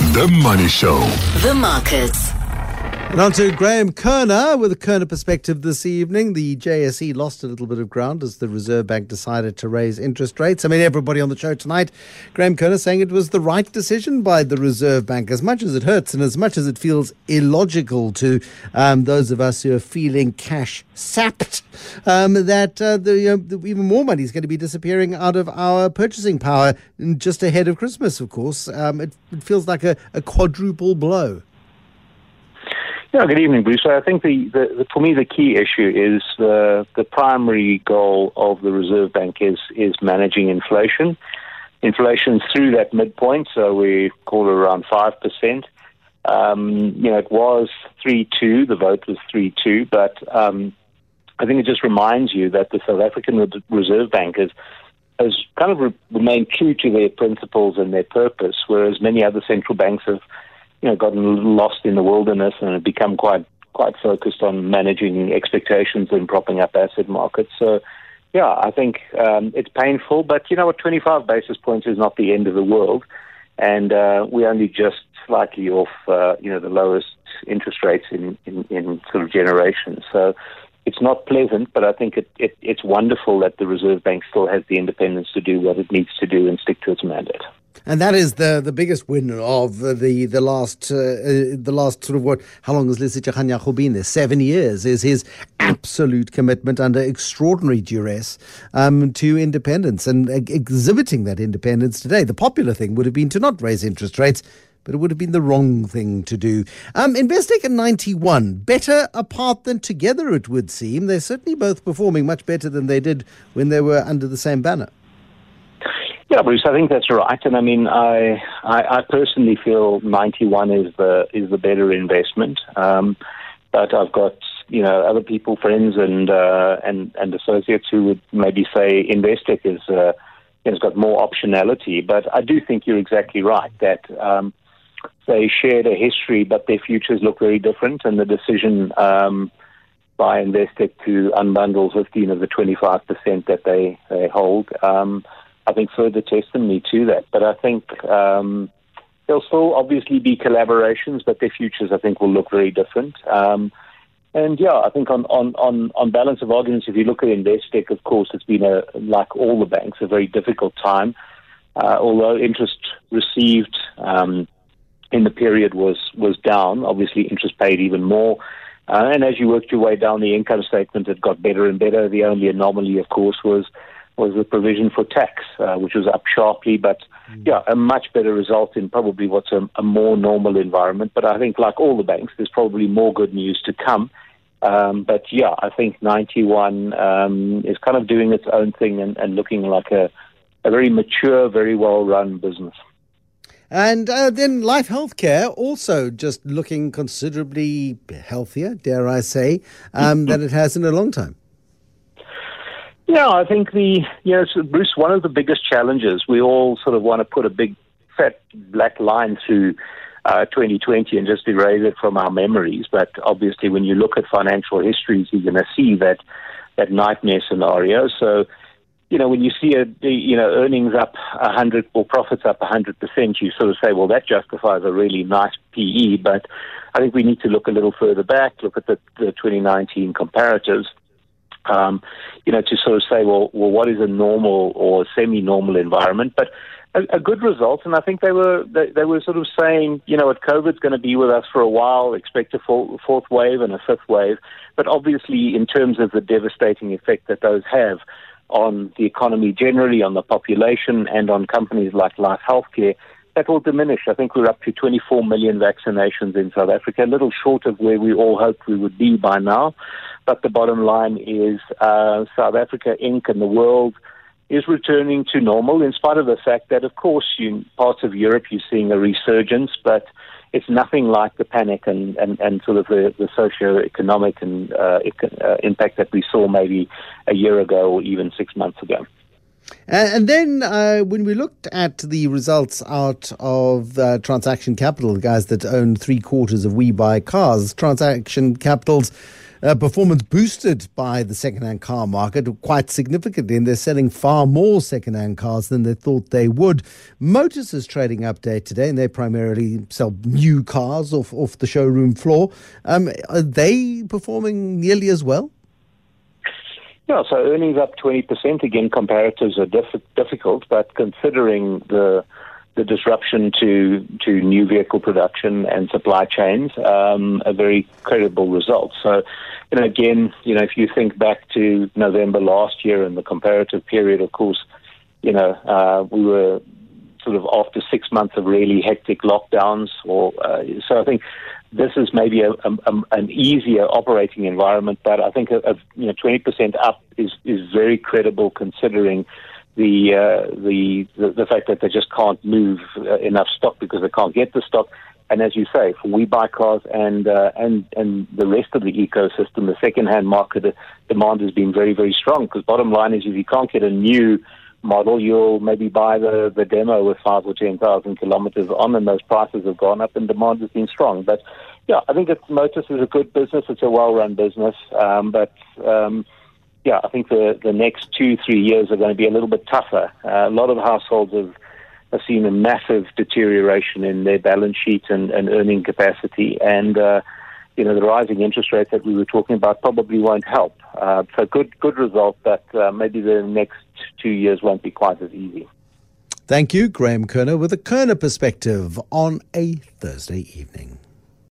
The Money Show. The markets. And on to Graham Kerner with a Kerner perspective this evening. The JSE lost a little bit of ground as the Reserve Bank decided to raise interest rates. I mean, everybody on the show tonight, Graham Kerner saying it was the right decision by the Reserve Bank, as much as it hurts and as much as it feels illogical to those of us who are feeling cash sapped, that even more money is going to be disappearing out of our purchasing power just ahead of Christmas, of course. It feels like a quadruple blow. Yeah, good evening, Bruce. I think for me the key issue is the primary goal of the Reserve Bank is managing inflation. Inflation's through that midpoint, so we call it around 5%. It was 3.2. The vote was 3.2, but I think it just reminds you that the South African Reserve Bank has kind of remained true to their principles and their purpose, whereas many other central banks have gotten lost in the wilderness and have become quite focused on managing expectations and propping up asset markets. So, yeah, I think it's painful, but 25 basis points is not the end of the world, and we're only just slightly off, the lowest interest rates in sort of generations. So it's not pleasant, but I think it's wonderful that the Reserve Bank still has the independence to do what it needs to do and stick to its mandate. And that is the biggest win of the last sort of how long has Lesedi Kganyago been there? 7 years is his absolute commitment under extraordinary duress to independence and exhibiting that independence today. The popular thing would have been to not raise interest rates, but it would have been the wrong thing to do. Investec and 91, better apart than together, it would seem. They're certainly both performing much better than they did when they were under the same banner. Yeah, Bruce, I think that's right. And I mean, I personally feel 91 is the better investment. But I've got, other people, friends and associates who would maybe say Investec has got more optionality. But I do think you're exactly right that they shared a history, but their futures look very different. And the decision by Investec to unbundle 15 of the 25% that they hold, I think further testimony to that. But I think there'll still obviously be collaborations, but their futures, I think, will look very different. And yeah, I think on balance of arguments, if you look at Investec, of course, it's been like all the banks, a very difficult time. Although interest received in the period was down, obviously interest paid even more. And as you worked your way down the income statement, it got better and better. The only anomaly, of course, was the provision for tax, which was up sharply, but a much better result in probably what's a more normal environment. But I think, like all the banks, there's probably more good news to come. But yeah, I think 91 is kind of doing its own thing and looking like a very mature, very well-run business. And then Life Healthcare also just looking considerably healthier, dare I say, than it has in a long time. Yeah, I think Bruce, one of the biggest challenges, we all sort of want to put a big fat black line through 2020 and just erase it from our memories. But obviously when you look at financial histories, you're going to see that nightmare scenario. So, when you see earnings up 100 or profits up 100%, you sort of say, well, that justifies a really nice PE. But I think we need to look a little further back, look at the 2019 comparatives. To sort of say, well, what is a normal or semi-normal environment? But a good result, and I think they were sort of saying, COVID's going to be with us for a while, expect a fourth wave and a fifth wave. But obviously, in terms of the devastating effect that those have on the economy generally, on the population, and on companies like Life Healthcare, that will diminish. I think we're up to 24 million vaccinations in South Africa, a little short of where we all hoped we would be by now. But the bottom line is South Africa, Inc. and the world is returning to normal, in spite of the fact that, of course, in parts of Europe you're seeing a resurgence, but it's nothing like the panic and sort of the socio-economic and impact that we saw maybe a year ago or even 6 months ago. And then when we looked at the results out of Transaction Capital, the guys that own 3/4 of We Buy Cars, Transaction Capital's performance boosted by the second-hand car market quite significantly, and they're selling far more second-hand cars than they thought they would. Motus' trading update today, and they primarily sell new cars off the showroom floor. Are they performing nearly as well? Yeah, so earnings up 20%. Again, comparatives are difficult, but considering the disruption to new vehicle production and supply chains, a very credible result. So, again, if you think back to November last year and the comparative period, of course, we were sort of after 6 months of really hectic lockdowns. So I think this is maybe an easier operating environment, but I think 20% up is very credible considering the fact that they just can't move enough stock because they can't get the stock. And as you say, for We Buy Cars and the rest of the ecosystem, the second-hand market demand has been very, very strong. Because bottom line is, if you can't get a new model, you'll maybe buy the demo with 5,000 or 10,000 kilometers on, and those prices have gone up, and demand has been strong. But yeah, I think Motus is a good business. It's a well-run business, I think the next 2-3 years are going to be a little bit tougher. A lot of households have seen a massive deterioration in their balance sheet and earning capacity, and the rising interest rates that we were talking about probably won't help. So good result, but maybe the next 2 years won't be quite as easy. Thank you, Graham Kerner, with a Kerner perspective on a Thursday evening.